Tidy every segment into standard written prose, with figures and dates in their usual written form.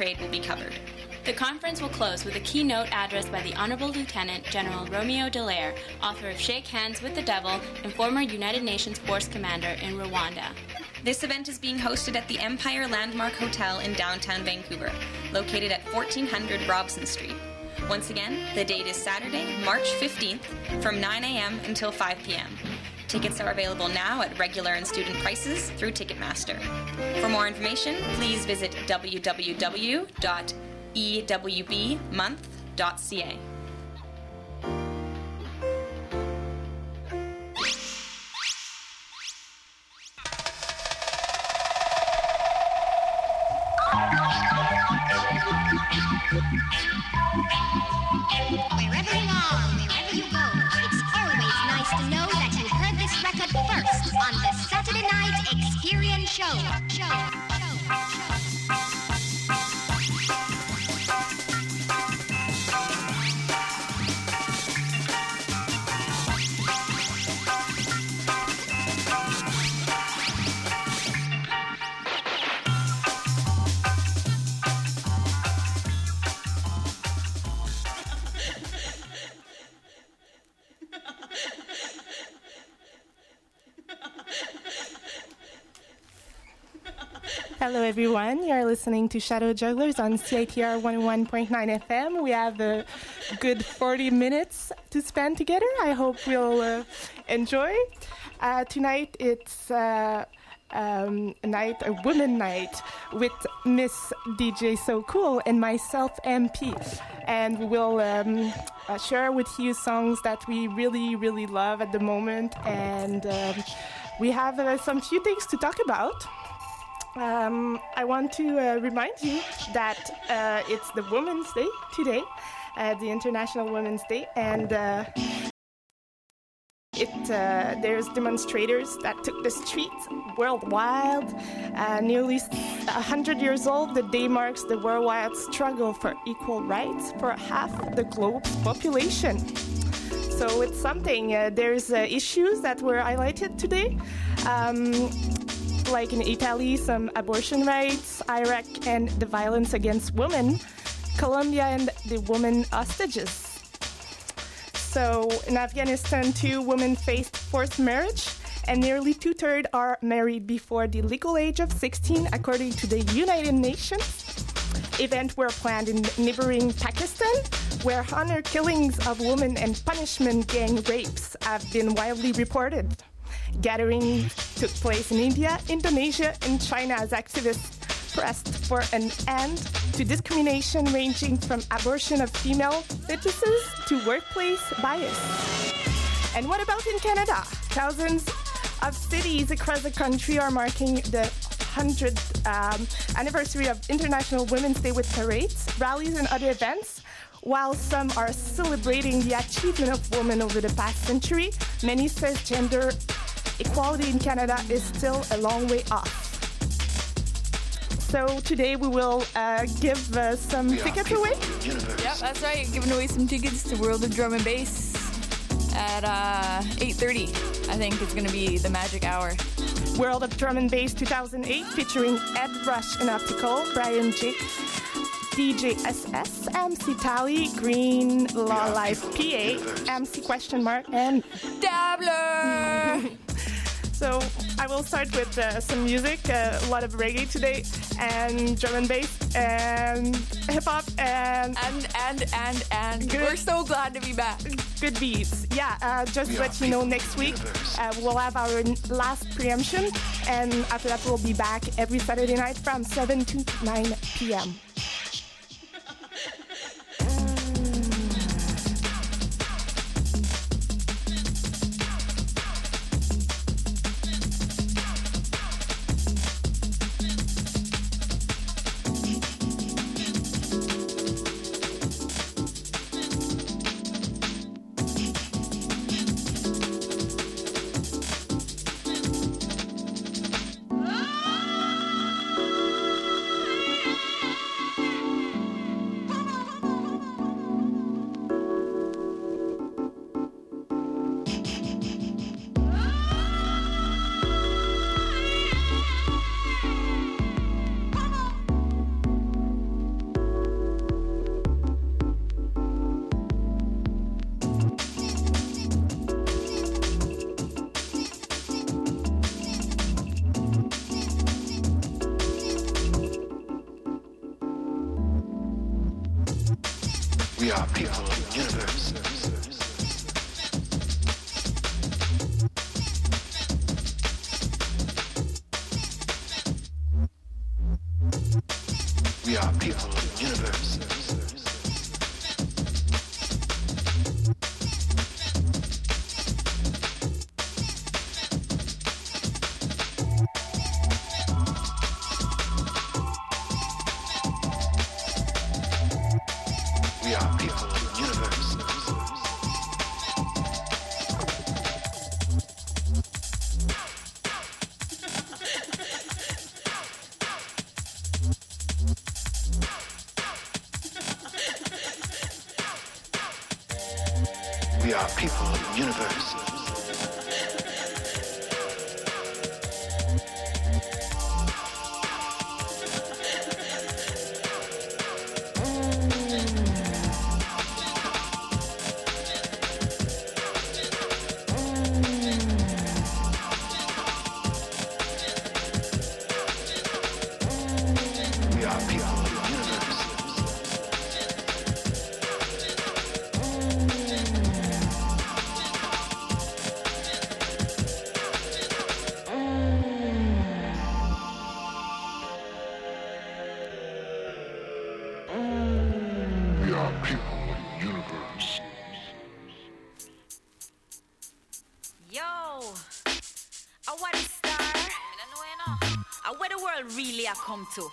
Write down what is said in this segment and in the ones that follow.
trade will be covered. The conference will close with a keynote address by the Honorable Lieutenant General Romeo Dallaire, author of Shake Hands with the Devil and former United Nations Force Commander in Rwanda. This event is being hosted at the Empire Landmark Hotel in downtown Vancouver, located at 1400 Robson Street. Once again, the date is Saturday, March 15th, from 9 a.m. until 5 p.m. Tickets are available now at regular and student prices through Ticketmaster. For more information, please visit www.ewbmonth.ca. Wherever you are, wherever you go, it's always nice to know that you heard this record first on the Saturday Night Experience Show. Hello everyone, you're listening to Shadow Jugglers on CITR 101.9 FM. We have a good 40 minutes to spend together. I hope we'll enjoy. Tonight it's a women night with Miss DJ So Cool and myself, MP. And we will share with you songs that we really, really love at the moment. And we have some few things to talk about. I want to remind you that it's the Women's Day today, the International Women's Day, and there's demonstrators that took the streets worldwide. Nearly 100 years old, the day marks the worldwide struggle for equal rights for half the globe's population. So it's something. There's issues that were highlighted today. Like in Italy, some abortion rights, Iraq and the violence against women, Colombia and the women hostages. So in Afghanistan, 2 women faced forced marriage, and nearly 2/3 are married before the legal age of 16, according to the United Nations. Events were planned in neighboring Pakistan, where honor killings of women and punishment gang rapes have been widely reported. Gatherings took place in India, Indonesia, and China as activists pressed for an end to discrimination ranging from abortion of female fetuses to workplace bias. And what about in Canada? Thousands of cities across the country are marking the 100th anniversary of International Women's Day with parades, rallies, and other events. While some are celebrating the achievement of women over the past century, many say gender equality in Canada is still a long way off. So today we will give some tickets away. Yep, that's right. Giving away some tickets to World of Drum and Bass at 8:30. I think it's going to be the magic hour. World of Drum and Bass 2008 featuring Ed Rush and Optical, Brian J, DJ SS, MC Tally, Green, Law Life PA, MC question mark, and Dabbler! So I will start with some music, a lot of reggae today, and drum and bass, and hip-hop, and good. We're so glad to be back. Good beats. Yeah, just to let you know, next week we'll have our last preemption, and after that we'll be back every Saturday night from 7 to 9 p.m. We are people of the universe. We are people of the universe. We are people of the universe. We are people of the universe. We are people of the universe. We are people of the universe. Yo, what is star? Where the world really a come to?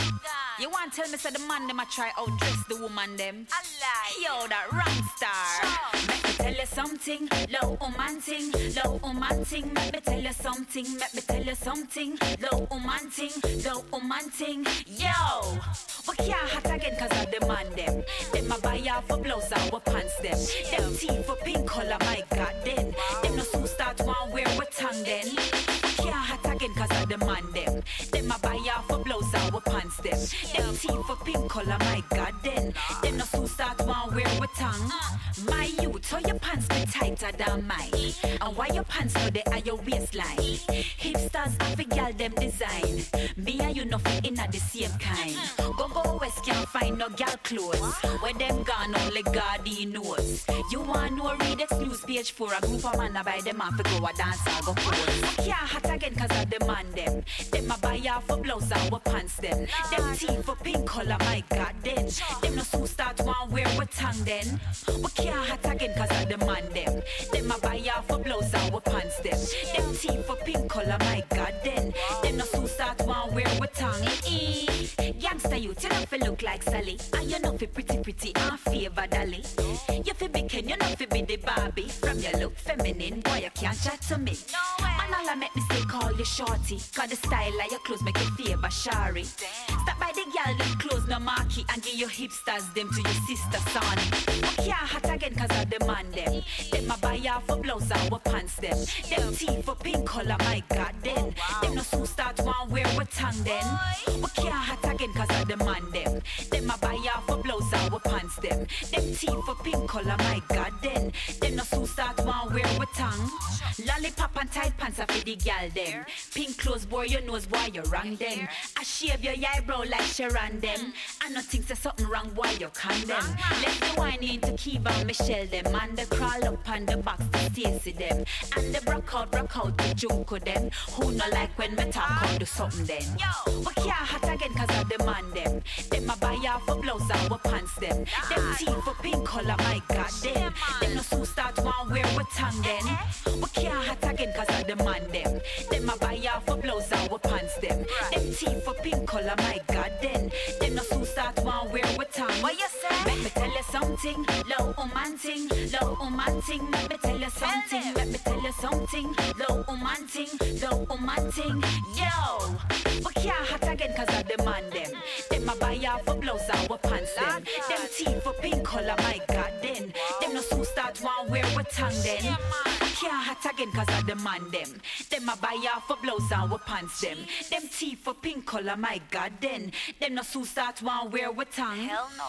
You want to tell me say the man them a try outdress the woman them? I lie. Yo, that wrong star. Let me tell you something, low woman ting, low woman ting. Let me tell you something, let me tell you something, low woman ting, low woman ting. Yo, we can't hot again cause of the man them. Them a buy off for blouse our pants them. Them teeth for pink color, my god then. Them no soon start one wear with tongue then. We can't hot again cause of the man them. Them a buy off for blouse our pants them. Them teeth for pink color, my god then. Them no soon start one wear with tongue. My youth, how your pants be tighter than mine? And why your pants no they are your waistline? Hipsters have a girl them design. Me and you no fit in the same kind. Go west can't find no girl clothes. Where them gone only God he knows. You want no read exclusive page for a group of man a buy them off to go a dance or go pose. Can't hot again cause of the man them. Them a buy off for blouse or pants them. Them teeth for pink color, my god then. Them no soon start one wear with tongue then. We can't hot again cause of the man them. Them a buy off for blouse or pants them. Them teeth for pink color, my god then. Them no soon start one wear with tongue. Youngster youth, you know fi look like Sally. And you know fi pretty and favor dolly. You fi be Ken, you know fi be the Barbie. From your look feminine, boy you can't chat to me. Man all I make me say call you shorty. Cause the style of your clothes make you favor Shari. Stop by the girl them clothes no marquee. And give your hipsters them to your sister Sonny. We can't hot again cause of the man them. Them a buy off for blouse or pants them. Them teeth for pink color, my god then. Them no soon start one wear with tongue then. We can't hot again cause of the man them. Them a buy off for blouse or pants them. Them teeth for pink color, my god then. Them no soon start one wear with tongue. Lollipop and tight pants are for the gal them. Pink clothes boy your nose boy you wrong them. I shave your eyebrow like Sharon them. I no think there's something wrong boy you condemn. Let the wine into Kiva and Michelle them. And the crawl up on the box to Stacy them. And the broke out the Junko them. Who no like when me talk out do something then. We can't hot again cause of the man them. Them a buy off for blouse or pants them. Them teeth for pink color, my god them. Them no soon start one wear with tongue then. We can't hot again cause of the man them. Them a buy off for blouse or pants them. Them teeth for pink color, my god then. Them no soon start one wear with tongue. What you say? Let me tell you something, low woman ting, low woman ting. Let me tell you something, let me tell you something, low woman ting, low woman ting. Yo, we can't hot again cause of the man them. Them a buy off for blouse or pants them. Them teeth for pink color, my god then. Them no soon start one wear with tongue then. We can't hot again cause of the man them. Them a buy off for blouse or pants them. Them teeth for pink color, my god then. Them no soon start one wear with tongue. Hell no.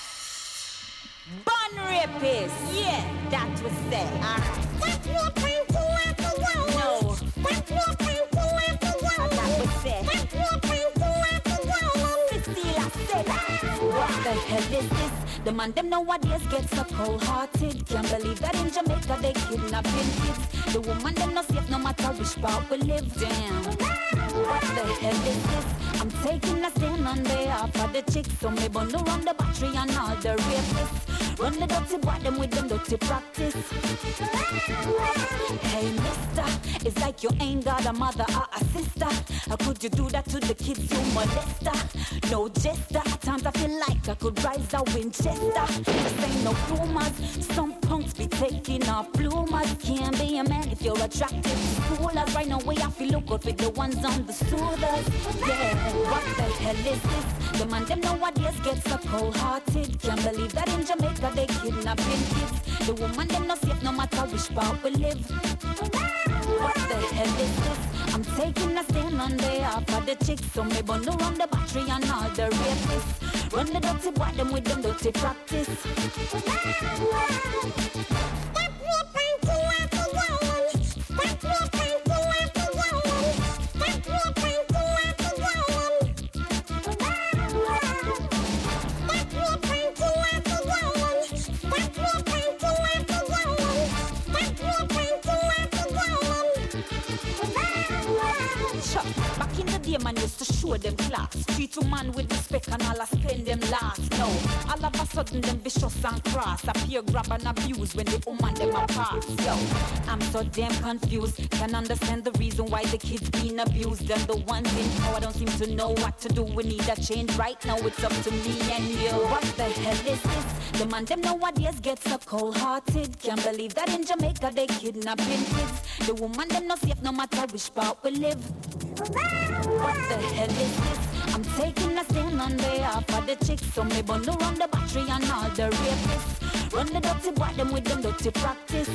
Bun rapist, yeah, that was it. Alright. No. That was it. said, what the hell is this? The man them nowadays get so cold-hearted. Can't believe that in Jamaica they kidnapping kids. The woman them not safe no matter which part we live. Damn, what the hell is this? I'm taking a stand on behalf of the chicks, so me bundle run the battery and all the rapists. Run the dirty boy them with them dirty practice. Hey mister, it's like you ain't got a mother or a sister. How could you do that to the kids you molester? No jester, at times I feel like I could rise a Winchester. This ain't no rumors, some punks be taking off bloomers. Can't be a man if you're attracted to schoolers. Right now we have to look out with the ones on the soothers. Yeah, what the hell is this? The man them nowadays get so cold-hearted. Can't believe that in Jamaica they kidnapping kids. The woman them not safe no matter which part we live. What the hell is this? I'm taking a stand on behalf of the chicks, so me bundle run the battery and all the rapists. Run the dirty boy them with them dirty practice. Back in the day, man used to show them class. Treat a man with respect and all I spend them last. No, all of a sudden them vicious and cross. Appear, grab and abuse when the woman them a pass. Yo, I'm so damn confused. Can't understand the reason why the kids being abused. And the ones in power don't seem to know what to do. We need a change right now. It's up to me and you. What the hell is this? The man them nowadays get so cold-hearted. Can't believe that in Jamaica they kidnapping kids. The woman them not safe no matter which part we live. What the hell is this? I'm taking a stand on behalf of the chicks, so me bundle run the battery and all the rapists. Run the dirty boy them with them dirty practice.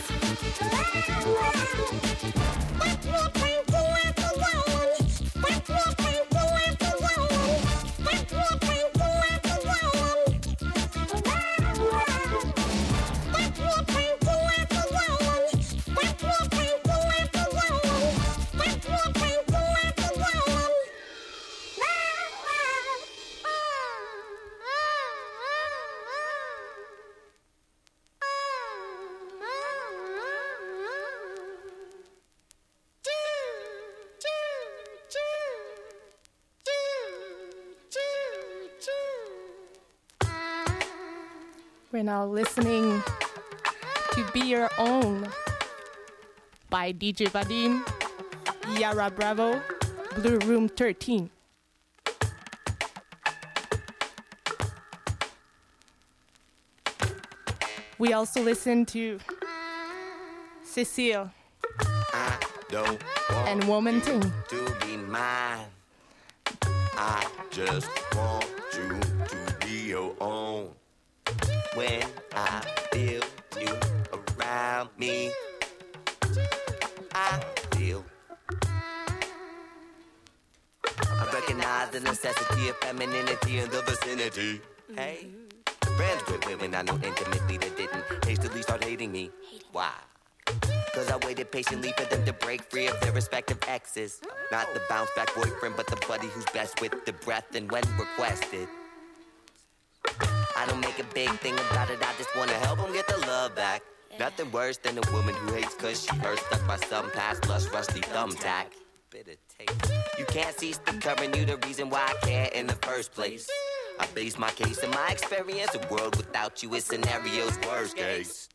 We're now listening to Be Your Own by DJ Vadim, Yara Bravo, Blue Room 13. We also listen to Cecile and Woman Ting. To be mine, I just want you to be your own. When I feel you around me, I feel. I recognize the necessity of femininity in the vicinity. Hey, friends with women I know intimately that didn't hastily start hating me. Why? Cause I waited patiently for them to break free of their respective exes. Not the bounce back boyfriend, but the buddy who's best with the breath and when requested. I don't make a big thing about it, I just wanna help them get the love back. Nothing worse than a woman who hates cause she hurt, stuck by some past lust, rusty thumbtack. Bitter taste. You can't cease to covering you the reason why I can't in the first place. I base my case on my experience, a world without you is scenario's worst case.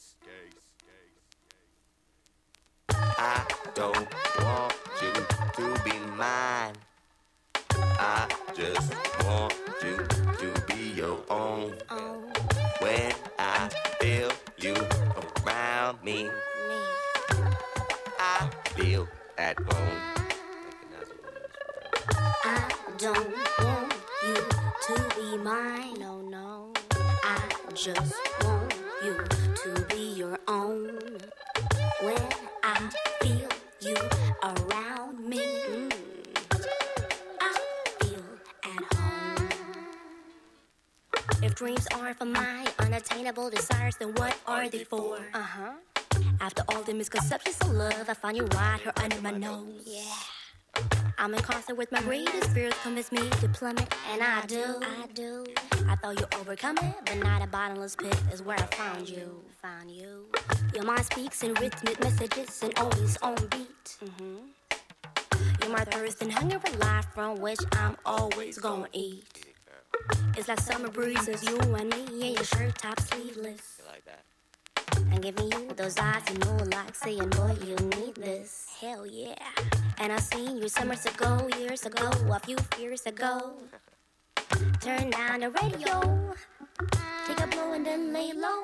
I don't want you to be mine. I just want you to be your own. When I feel you around me, I feel at home. I don't want you to be mine. No, no. I just want you to be your own. When I feel you around me, I feel at home. If dreams are for my unattainable desires, then what are they for? After all the misconceptions of love, I find you right here under my nose. Yeah. I'm in concert with my greatest fears, convince me to plummet, and I do. I thought you overcome it, but not a bottomless pit is where I found you. Your mind speaks in rhythmic messages and always on beat. You're my thirst and hunger for life, from which I'm always gonna eat. It's like summer breezes, you and me in your shirt top sleeveless. You like that? And giving you those eyes you know, like saying, boy, you need this. Hell yeah. And I seen you summers ago, years ago, a few years ago. Turn down the radio, take a blow and then lay low.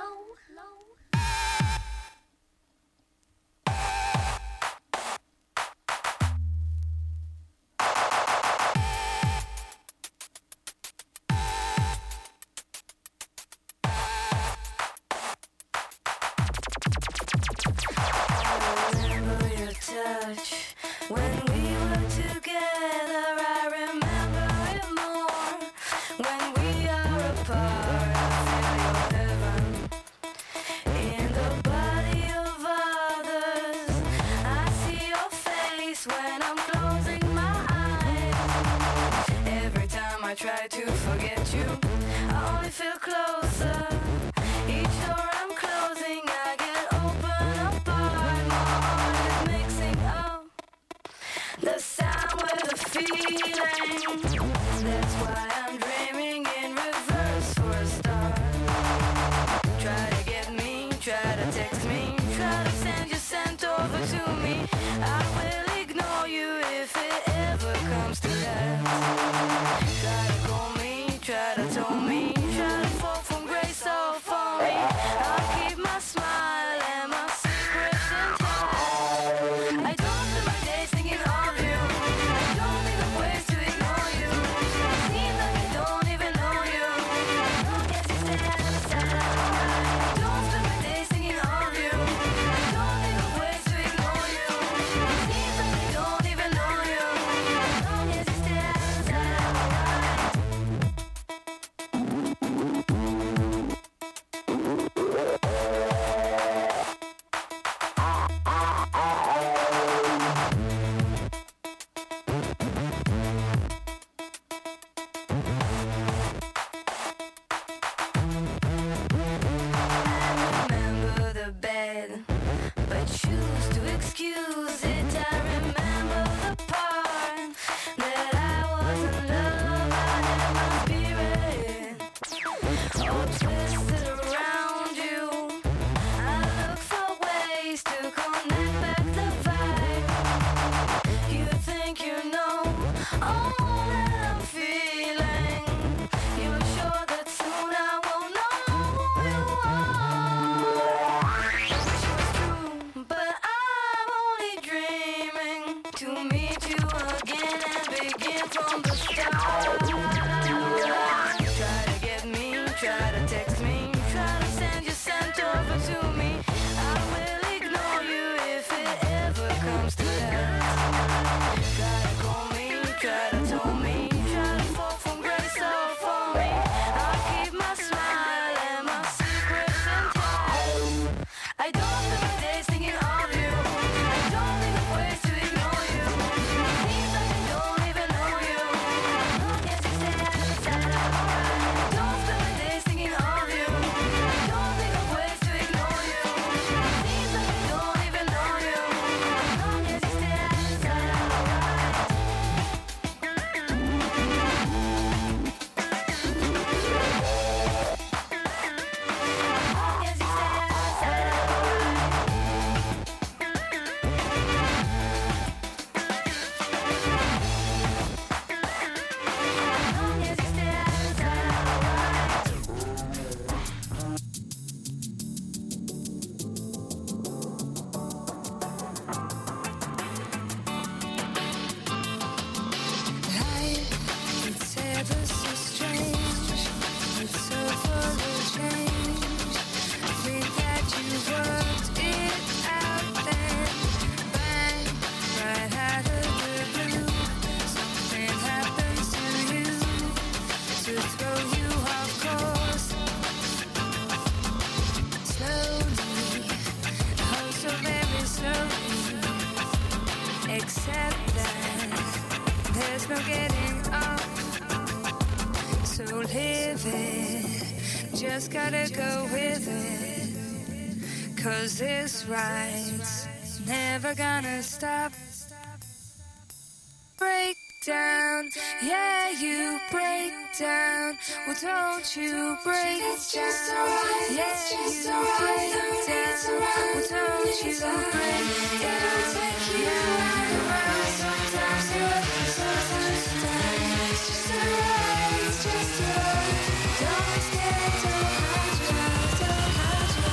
When we were together, I remember it more. When we are apart, I feel your heaven in the body of others. I see your face when I'm closing my eyes. Every time I try to forget you, I only feel closer. Each door I'm closing, I get open apart. My heart is mixing up the sound with the feeling. That's why I'm dreaming in reverse for a start. Try to get me, try to text me, try to send your scent over to me. I will ignore you if it ever comes to that. Try to call me, try to talk live it. Just gotta go with it. 'Cause this ride's never gonna stop. Break down, yeah, you break down. Well, don't you break down? It's just alright, yeah, it's just alright. Well, don't you break down? It'll take you round and round. Sometimes you're up, sometimes you're down. It's just alright, it's just alright. Don't be scared, don't hide your eyes, don't hide your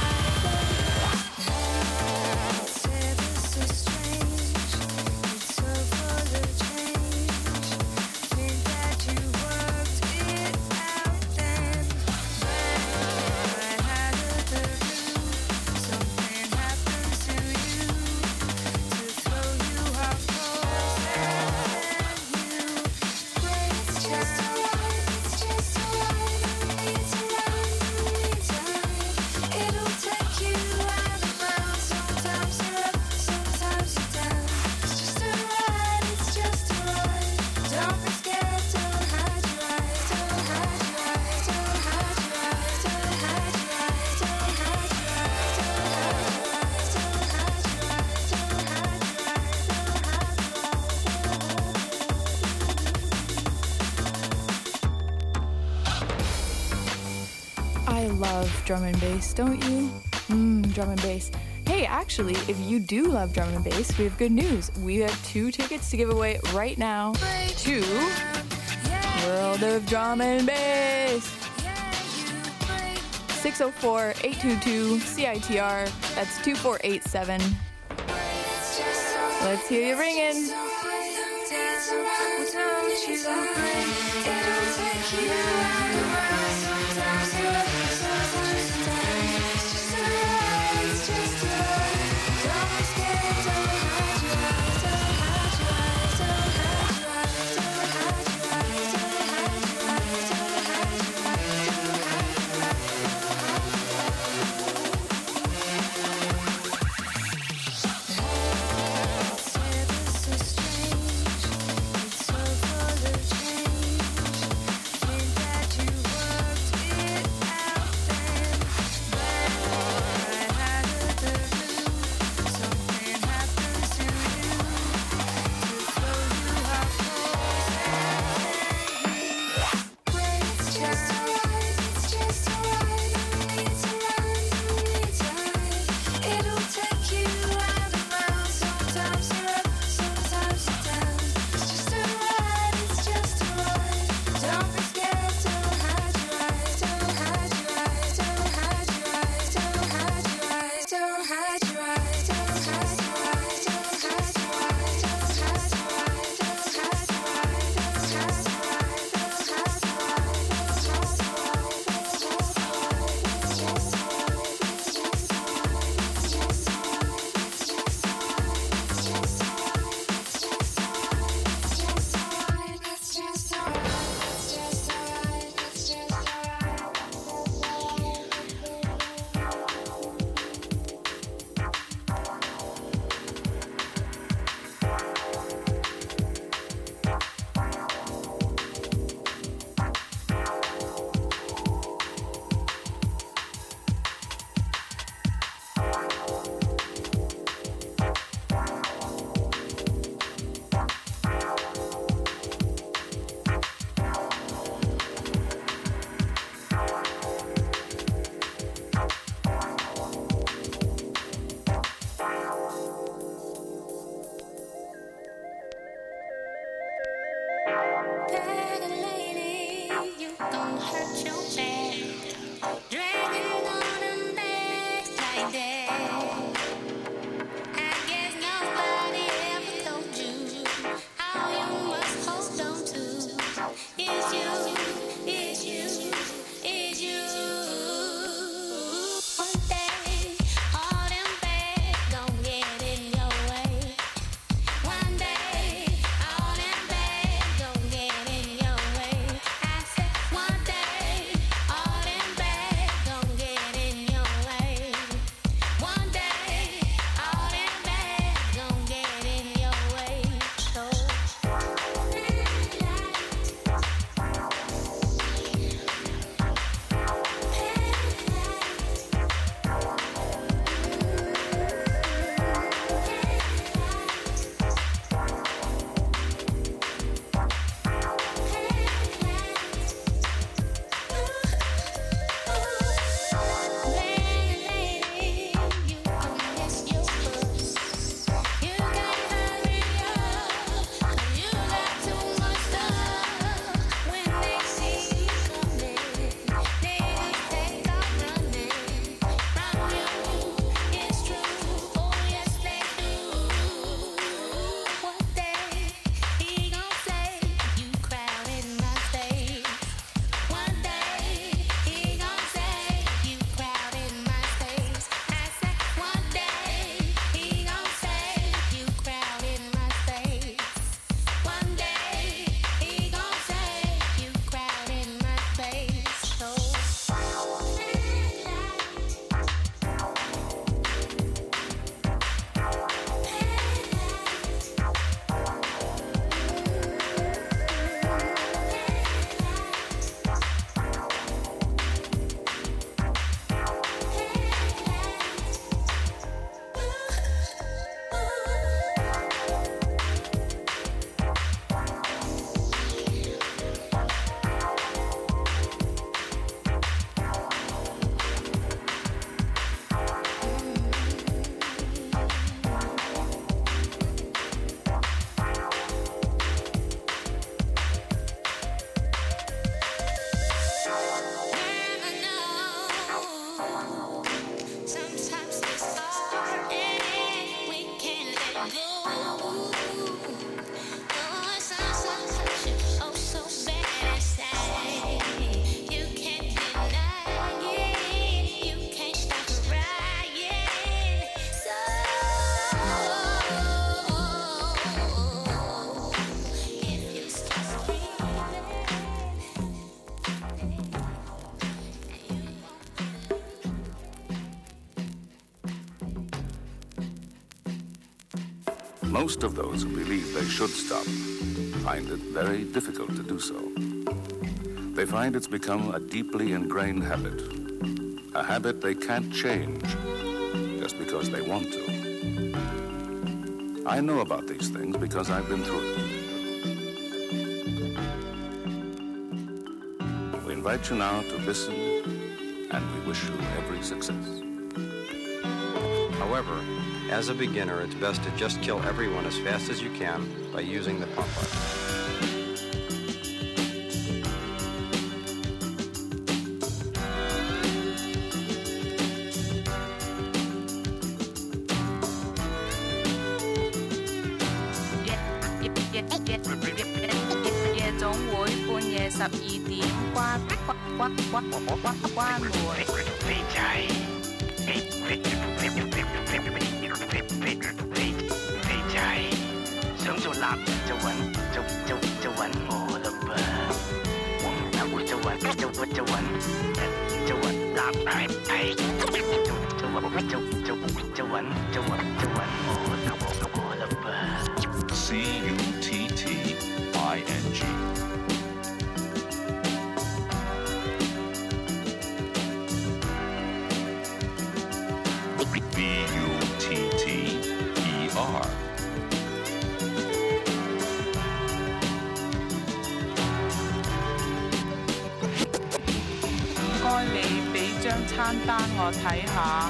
eyes. Say this is strange, it's so full of change. Think that you worked it out then. Right out of the blue, something happened to you to throw you off course, and then you break down. It's just alright, it's just alright. It's around the meantime. It'll take you round and round. Sometimes you're up, sometimes you're down. It's just alright, it's just alright. Don't be scared, don't hide your eyes, don't hide your eyes, don't hide your eyes, don't hide your eyes, don't hide your eyes, don't hide your eyes, don't hide your eyes, don't hide your eyes, don't hide I love drum and bass, don't you? Drum and bass. Hey, actually, if you do love drum and bass, we have good news. We have 2 tickets to give away right now to World of Drum and Bass. 604-822-CITR. That's 2487. Let's hear you ringing. Most of those who believe they should stop find it very difficult to do so. They find it's become a deeply ingrained habit, a habit they can't change just because they want to. I know about these things because I've been through it. We invite you now to listen, and we wish you every success. However, as a beginner, it's best to just kill everyone as fast as you can by using the pump up. Butter. 該你俾張餐單我睇下。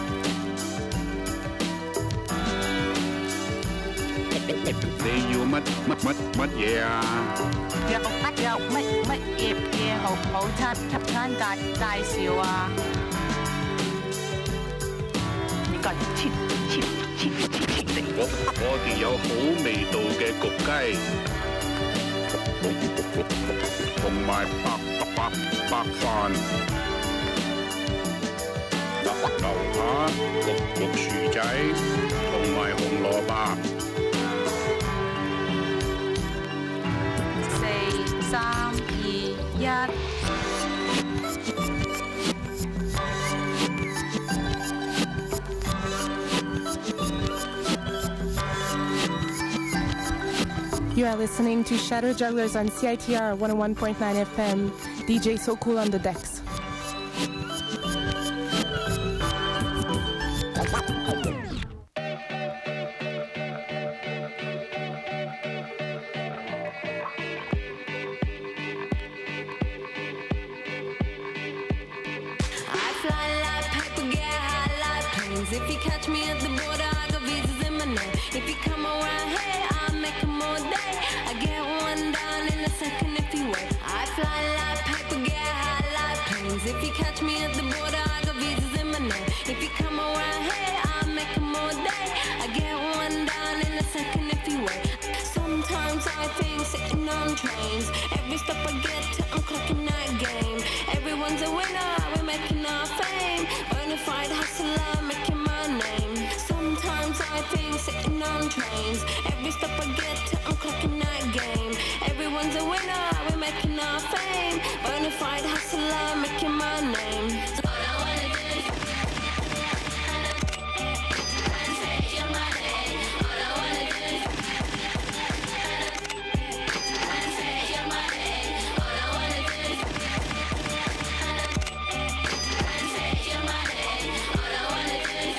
你要乜嘢啊？ 有乜嘢好餐介紹啊？ 我哋有好味道嘅焗雞，同埋白飯，牛扒、焗薯仔，同埋紅蘿蔔。 4、3、2、1。 You are listening to Shadow Jugglers on CITR 101.9 FM. DJ So Cool on the decks. If you catch me at the border, I got visas in my name. If you come around here, I'll make them all day. I get one down in a second if you wait. I fly like paper, get high like planes. If you catch me at the border, I got visas in my name. If you come around here, I'll make them all day. I get one down in a second if you wait. Sometimes I think sitting on trains. Every step I get to, I'm clocking that game. Everyone's a winner, we're making our fame. Bonafide hustler, making my name. Sometimes I think sitting on trains. Every step I get to, I'm clocking that game. Everyone's a winner, we're making our fame. Bonafide hustler, making my name. All I wanna do is take your money. All I wanna do is take your money. All I wanna do is take your money. All I wanna do is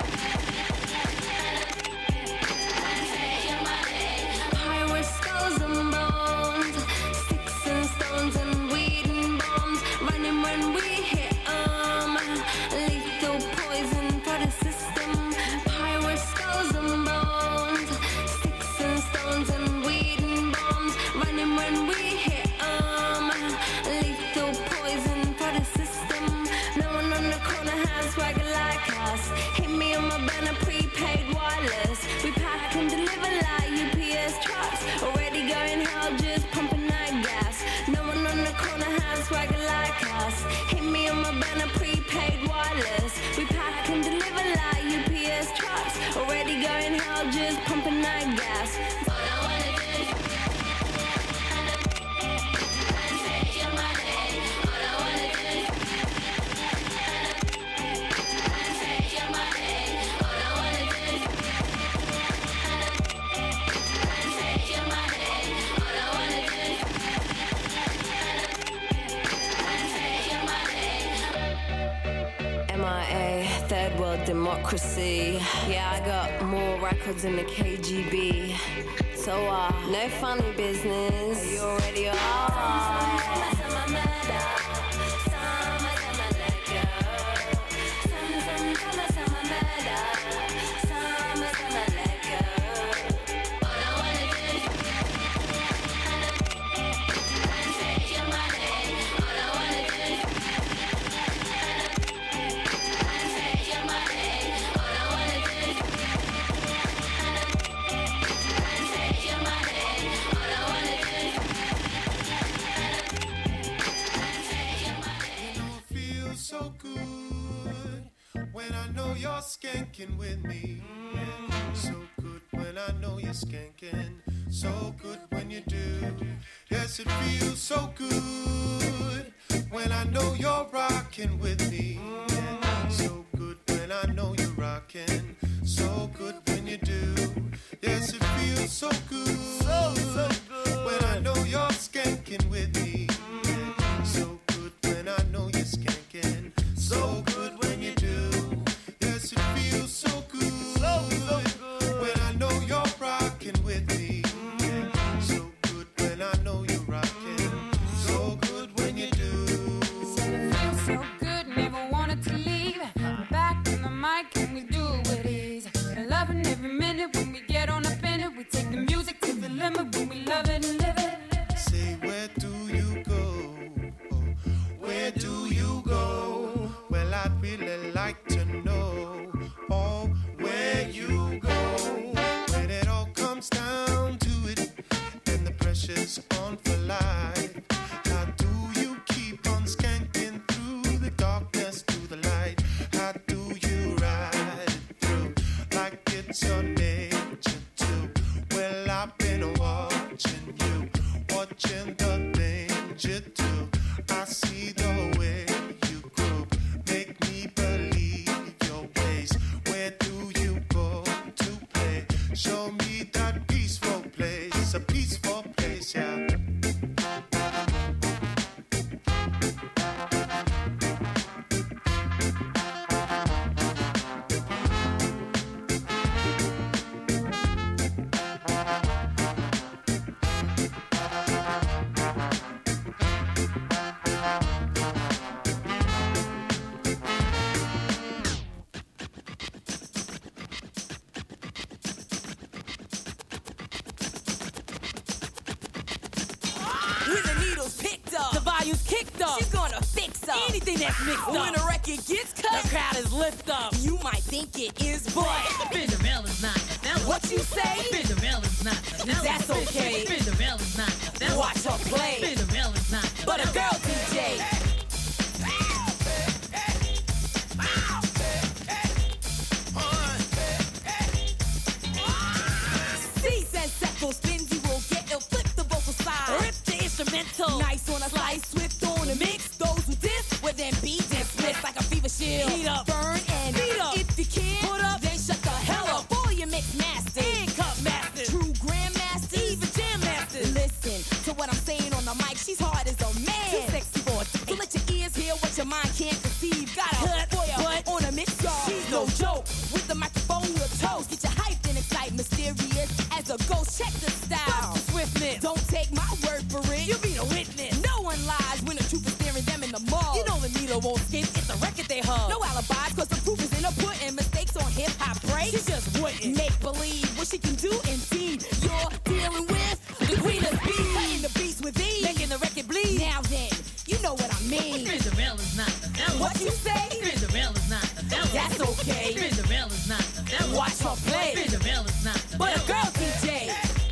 take your money. Pirates, skulls and bones, sticks and stones and weed and bombs. Running when we hit 'em. Lethal poison for the system. Pirates, skulls and bones, sticks and stones and weed and bombs. Running when we hit 'em. Lethal poison for the system. No one on the corner has swagger like us. Hit me on my banner, prepaid wireless. We pack and deliver like UPS trucks. Already going hell, just pumping that gas. No one on the corner has swagger like us. Hit me on my banner, prepaid wireless. We pack and deliver like UPS trucks. Already going hell, just pumping that gas. All I wanna do is take your money. All I wanna do is take your money. All I wanna do is MIA, third world democracy. Yeah, I got more records than the KGB. So, no funny business. You already are. You're skanking with me. Yeah. So good when I know you're skanking. So good when you do. Yes, it feels so good when I know you're rocking with me. Yeah. So good when I know you're rocking. So good when you do. Yes, it feels so good. So good when I know you're skanking with me. Yeah. So good when I know you're skanking. So good when you do. Yes, it feels so good. So good when I know you're rocking with me. Yeah. So good when I know you're rocking. So good when you do. Said it feels so good, never wanted to leave. We're back on the mic and we do it with ease. We're loving every minute when we get on up in it. We take the music to the limit when we love it and live it. Say, where do you go? Where do you go? Well, I'd really like to know. Oh, where you go? When it all comes down to it, and the pressure's on for life. How do you keep on skanking through the darkness to the light? How do you ride it through like it's your nature too? Well, I've been watching you, watching the things you do. I see the way you groove, make me believe your ways. Where do you go to play? Show me that peaceful place, a peaceful place, yeah. When the needle's picked up, the volume's kicked up, she's gonna fix up anything that's mixed up. When a record gets cut, the crowd is lift up. You might think it is, but Cinderella's not Cinderella. What you say? Cinderella's not Cinderella. That's okay. Cinderella's not Cinderella. Watch her play. Cinderella's not Cinderella. But a girl DJ. Cease and settle, spins, you will get ill, flip the vocal side. Rip the instrumental. Nice on a slice, swift on a mix. Those who diss, well then be dismissed like a fever shield. Heat up, burn and beat up. If you can, put up, then shut the hell up. All your mix masters, and cup masters, true grandmasters, even jam masters. Listen to what I'm saying on the mic. She's hard as a man, too sexy for a so let your ears hear what your mind can't conceive. Got a hood for your butt on a mix, y'all. She's no joke with the microphone with toes. Get your hyped and excited, mysterious as a ghost. Check the style, the swiftness. Don't take my word for it. You be the witness. No one lies when the truth is staring them in the mall. You know the needle won't skip. It's a record they hug. No alibis, cause the proof is in her putting. Mistakes on hip hop break. She just wouldn't make believe what she can do. Indeed, you're dealing with the queen of beats, cutting the beats with ease, making the record bleed. Now then, you know what I mean. Cinderella's not Cinderella. What you say? Cinderella's not Cinderella. That's okay. Cinderella's not Cinderella. Watch her play. Cinderella's not Cinderella. But a girl DJ.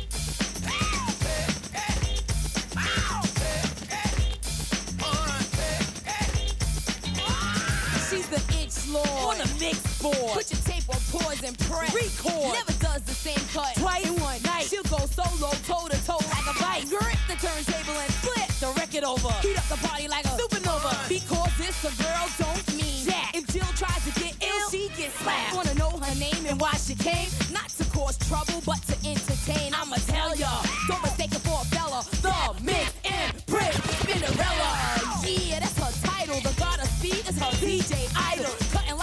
She's the itch lord on a mix board. Put your tape on pause and press record. Never does the same cut twice in one night. She'll go solo, toe to toe like a vice. Grip the turntable and flip the record over. Heat up the party like a supernova. Because this a girl don't mean that. If Jill tries to get ill, she gets slapped. Wanna know her name and why she came? Not to cause trouble, but to entertain. I'ma tell ya, don't mistake it for a fella. The Mix Empress Cinderella. Yeah, that's her title. The god of speed is her DJ idol. Cutting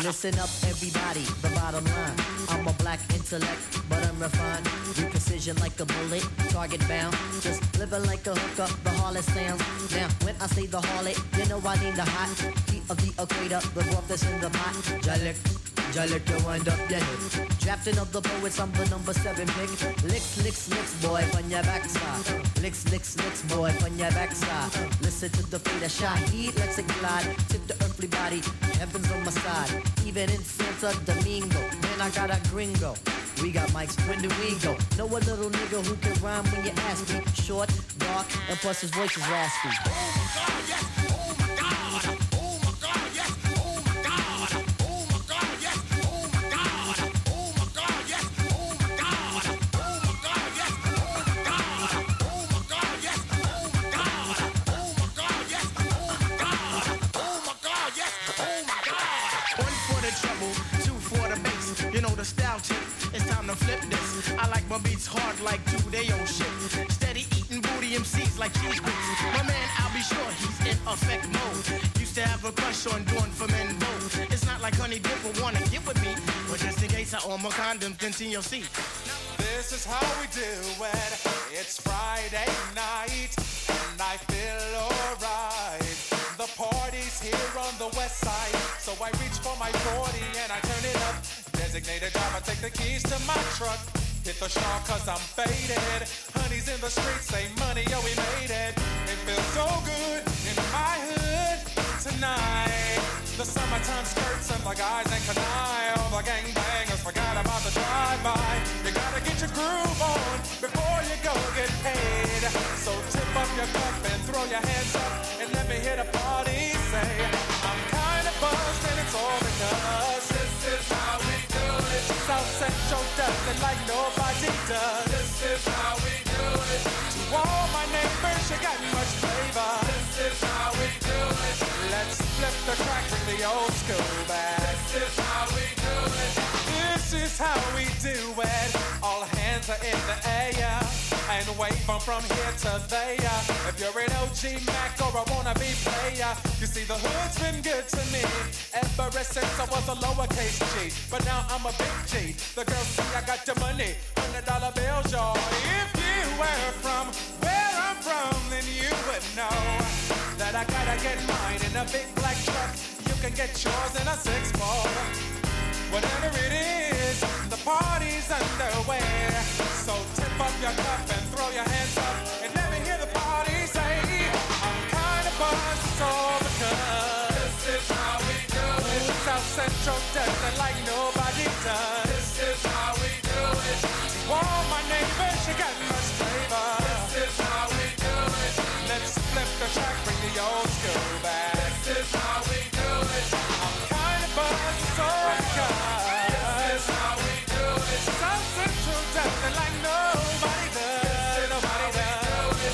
Listen up, everybody, the bottom line. I'm a black intellect, but I'm refined. With precision like a bullet, target bound. Just living like a hooker, the harlot sounds. Now, when I say the harlot, you know I need the hot heat of the equator, the warmth that's in the pot. Jalek, you wind up your head. Drafting of the poets, I'm the number 7 pick. Licks, boy, on your backside. Licks, boy, on your backside. Listen to the fate of Shaheed, let's it glide. Tip the earthly body, heaven's on my side. Even in Santa Domingo, man, I got a gringo. We got mics, when do we go? Know a little nigga who can rhyme when you ask me. Short, dark, and plus his voice is raspy. Oh my God, yes, oh my God. Oh my God, yes, oh my God. Oh my God, yes, oh my God. Oh my God, yes, oh my God. Oh my God, yes, oh my God. Oh my God, yes, oh my God. Oh my God, yes, oh my God. Oh my God, yes, oh my God. One for the trouble, two for the bass. You know the style tip. It's time to flip this. I like my beats hard like 2 day old shit. Steady eating booty MCs like cheese whips. My man, I'll be sure he's in effect mode. Used to have a crush on doing for men both. It's not like Honey Dip will wanna get with me, but just in case I own my condoms, continue see. This is how we do it. It's Friday night, and I feel alright. The party's here on the west side, so I reach for my 40 and I turn it up. Designated driver, take the keys to my truck. Hit the shop cause I'm faded. Honey's in the streets, say money, yo, we made it. It feels so good in my hood tonight. The summertime skirts and the guys ain't canine. All the gangbangers forgot about the drive-by. You gotta get your groove on before you go get paid. So tip up your cup and throw your hands up and let me hear the party say, I'm kinda buzzed and it's all because this is how we do it. South Central does it like nobody does. This is how we do it. To all my neighbors, you got much flavor. This is how we do it. Let's flip the crack, bring the old school back. This is how we do it. This is how we do it. All hands are in the air and wave from here to there. If you're an OG Mac or a wannabe player, you see the hood's been good to me ever since I was a lowercase G. But now I'm a big G. The girls see I got the money, $100 bills, y'all. If you were from where I'm from, then you would know that I gotta get mine in a big black truck. You can get yours in a 6-4. Whatever it is, the party's underway. So tip up your cup and throw your hands up and let me hear the party say, I'm kinda buzzed, it's all because this is how we do it. South Central does it like nobody does. This is how we do it. To all my neighbors, you got much flavor. This is how we do it. Let's flip the track, bring the old school back. This is how we do it. I'm kinda buzzed, it's all because this is how we do it. South Central does it like nobody does. Nobody does.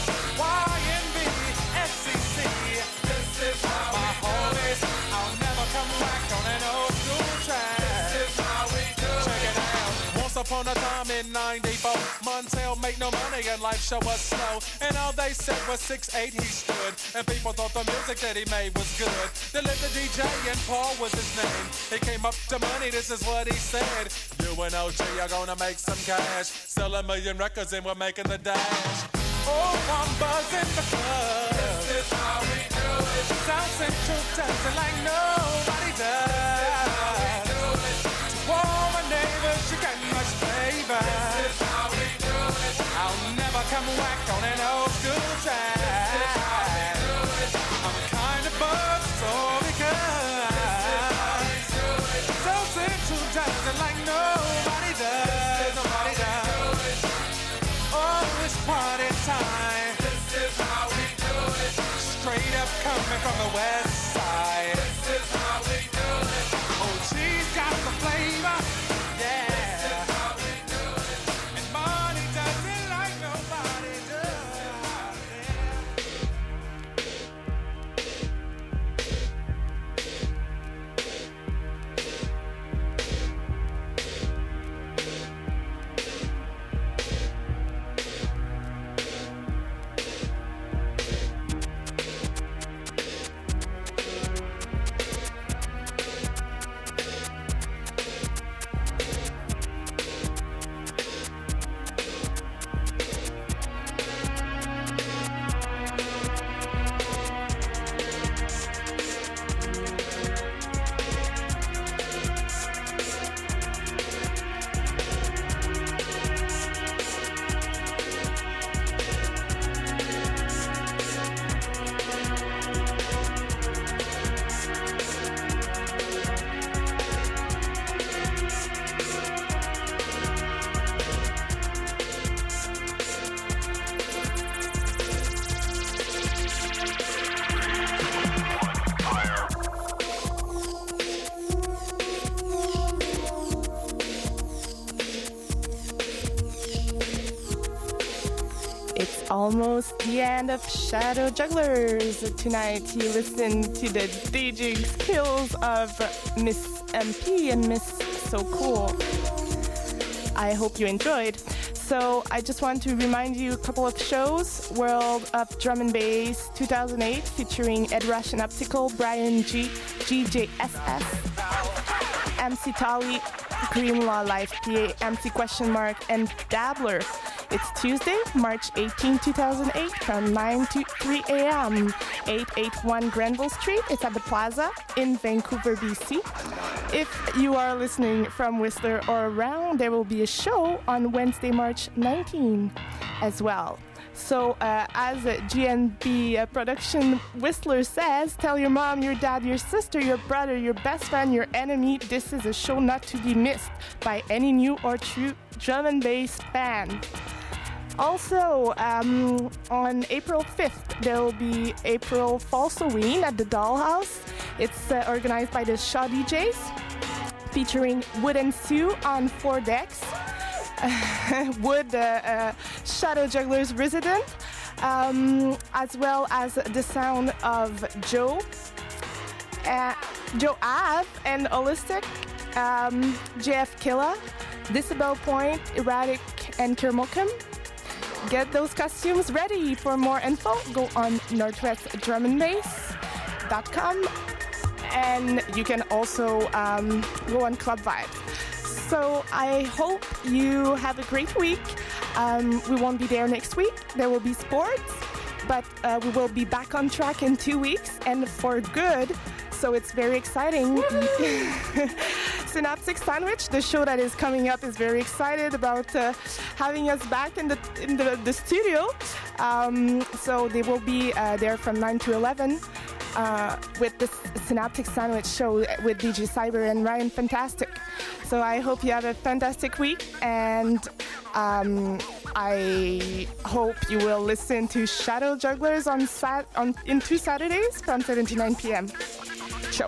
YNB, SCC. This is how my homies. I'll never come back on an old school track. This is how we do it. Check it out. Once upon a time in '94, Montel made no money and life show was slow. And all they said was 6'8" he stood. And people thought the music that he made was good. They lived the DJ and Paul was his name. He came up to money, this is what he said. You and OG are gonna make some cash. Sell 1 million records and we're making the dash. Oh, I'm buzzing because this is how we do it. South Central does it like nobody does. This is how we do it. To all my neighbors, you got much flavor. This is how we do it. I'll never come whack on an old school track. This is how we do it. I'm kinda buzzed, so because this is how we do it. South Central does it like nobody does. Nobody does. Oh, it's party time. This is how we do it. Straight up coming from the west side. This is how we do it. Oh, she's got the flavor. Yeah. This is how we do it. And Money does it like nobody does. almost the end of Shadow Jugglers. Tonight you listen to the DJ skills of Miss MP and Miss So Cool. I hope you enjoyed. So I just want to remind you a couple of shows. World of Drum and Bass 2008 featuring Ed Rush and Optical, Brian G, GJSS, MC Tolly, Greenlaw Live PA, MC Question Mark, and Dabbler. It's Tuesday, March 18, 2008 from 9 to 3 a.m. 881 Grenville Street. It's at the Plaza in Vancouver, BC. If you are listening from Whistler or around, there will be a show on Wednesday, March 19 as well. So as GNB production Whistler says, tell your mom, your dad, your sister, your brother, your best friend, your enemy, this is a show not to be missed by any new or true drum and bass fan. Also, on April 5th, there will be April Fallsoween at the Dollhouse. It's organized by the Shaw DJs, featuring Wood and Sue on 4 decks. Wood, Shadow Jugglers resident, as well as the sound of Joe Ave and Holistic, JF Killa, Decibel Point, Erratic, and Kermokum. Get those costumes ready. For more info, go on northwestdrumandbass.com, and you can also go on Club Vibes. So I hope you have a great week. We won't be there next week. There will be sports, but we will be back on track in 2 weeks, and for good. So it's very exciting. Synaptic Sandwich, the show that is coming up, is very excited about having us back in the studio. So they will be there from 9 to 11 with the Synaptic Sandwich show with DJ Cyber and Ryan Fantastic. So I hope you have a fantastic week, and I hope you will listen to Shadow Jugglers in 2 Saturdays from 7 to 9 p.m. Ciao.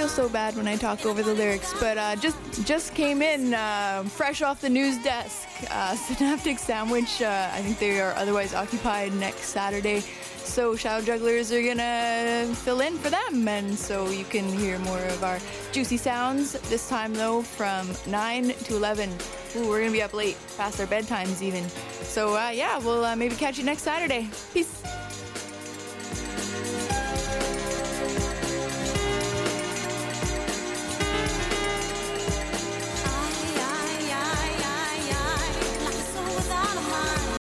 feel so bad when I talk over the lyrics, but just came in fresh off the news desk. Synaptic Sandwich, I think they are otherwise occupied next Saturday, so Shadow Jugglers are gonna fill in for them, and so you can hear more of our juicy sounds this time though from 9 to 11. Ooh, we're gonna be up late, past our bedtimes even. So yeah, we'll maybe catch you next Saturday. Peace.